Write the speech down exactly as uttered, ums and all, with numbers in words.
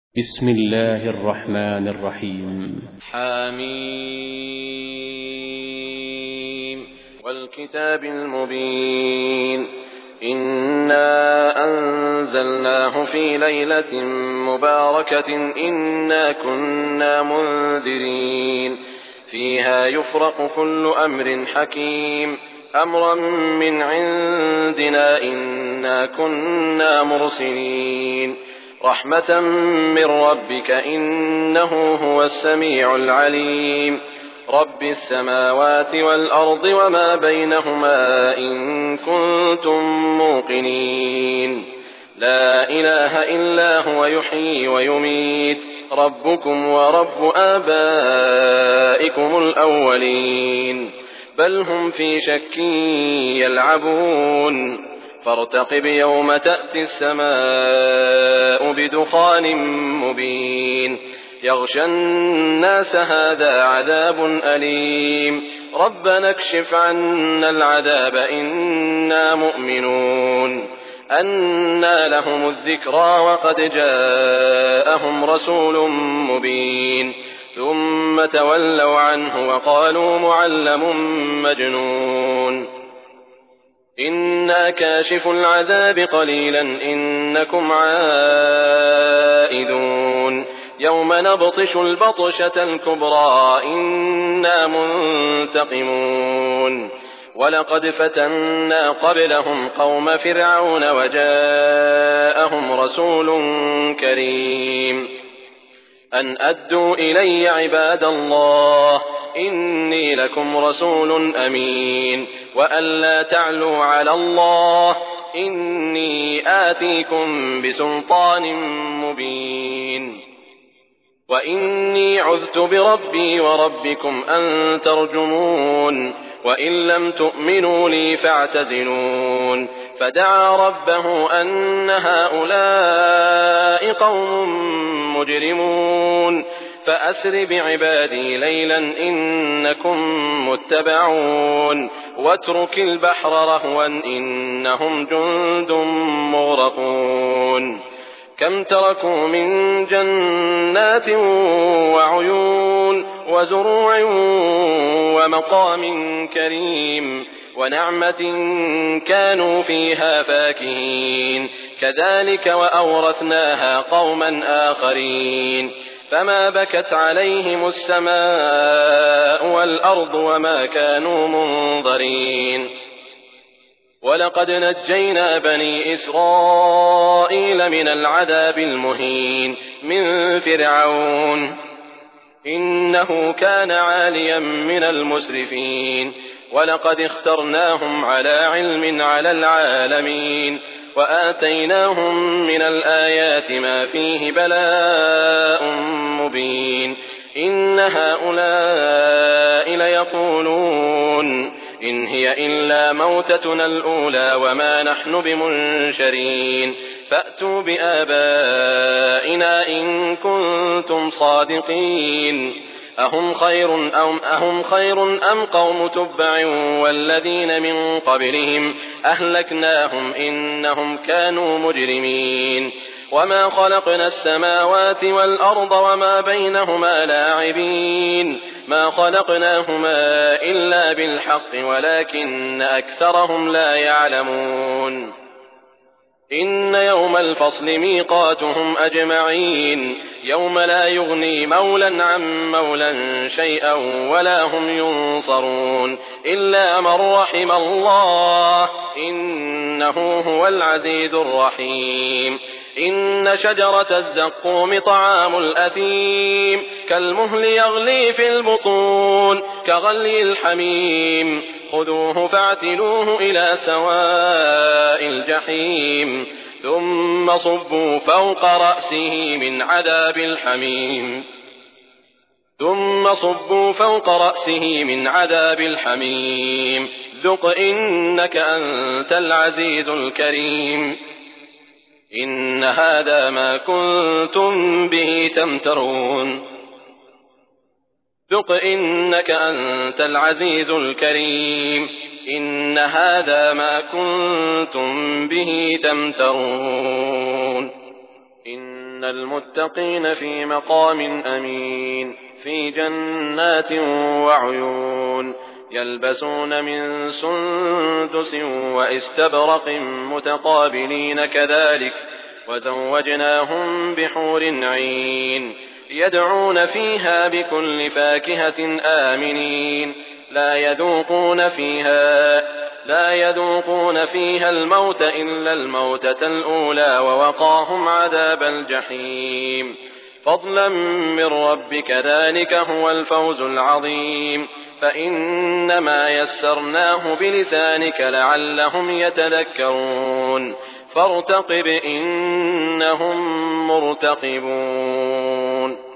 بسم الله الرحمن الرحيم. حميم والكتاب المبين إنا أنزلناه في ليلة مباركة إنا كنا منذرين فيها يفرق كل أمر حكيم أمرا من عندنا إنا كنا مرسلين رحمة من ربك إنه هو السميع العليم رب السماوات والأرض وما بينهما إن كنتم موقنين لا إله إلا هو يحيي ويميت ربكم ورب آبائكم الأولين بل هم في شك يلعبون فارتقب يوم تأتي السماء بدخان مبين يغشى الناس هذا عذاب أليم ربنا اكشف عنا العذاب إنا مؤمنون أنى لهم الذكرى وقد جاءهم رسول مبين ثم تولوا عنه وقالوا معلم مجنون إنا كاشف العذاب قليلا إنكم عائدون يوم نبطش البطشة الكبرى إنا منتقمون ولقد فتنا قبلهم قوم فرعون وجاءهم رسول كريم أن أدوا إلي عباد الله إني لكم رسول أمين وأن لا تعلوا على الله إني آتيكم بسلطان مبين وإني عذت بربي وربكم أن ترجمون وإن لم تؤمنوا لي فاعتزلون فدعا ربه أن هؤلاء قوم مجرمون فأسر بعبادي ليلا إنكم متبعون واترك البحر رهوا إنهم جند مغرقون كم تركوا من جنات وعيون وزروع ومقام كريم ونعمة كانوا فيها فاكهين كذلك وأورثناها قوما آخرين فما بكت عليهم السماء والأرض وما كانوا منظرين ولقد نجينا بني إسرائيل من العذاب المهين من فرعون إنه كان عاليا من المسرفين ولقد اخترناهم على علم على العالمين وآتيناهم من الآيات ما فيه بلاء مبين إن هؤلاء ليقولون إن هي إلا موتتنا الأولى وما نحن بمنشرين فأتوا بآبائنا إن كنتم صادقين أهم خير أم, أهم خير أم قوم تبع والذين من قبلهم أهلكناهم إنهم كانوا مجرمين وما خلقنا السماوات والأرض وما بينهما لاعبين ما خلقناهما إلا بالحق ولكن أكثرهم لا يعلمون إن يوم الفصل ميقاتهم أجمعين يوم لا يغني مولا عن مولا شيئا ولا هم ينصرون إلا من رحم الله إنه هو العزيز الرحيم إن شجرة الزقوم طعام الأثيم كالمهل يغلي في البطون كغلي الحميم خذوه فاعتلوه إلى سواء الجحيم ثم صبوا فوق رأسه من عذاب الحميم ثم صبوا فوق رأسه من عذاب الحميم ذق إنك أنت العزيز الكريم إن هذا ما كنتم به تمترون ذق إنك أنت العزيز الكريم إن هذا ما كنتم به تمترون إن إن المتقين في مقام أمين في جنات وعيون يلبسون من سندس وإستبرق متقابلين كذلك وزوجناهم بحور عين يدعون فيها بكل فاكهة آمنين لا يذوقون فيها لا يذوقون فيها الموت إلا الموتة الأولى ووقاهم عذاب الجحيم فضلا من ربك ذلك هو الفوز العظيم فإنما يسرناه بلسانك لعلهم يتذكرون فارتقب إنهم مرتقبون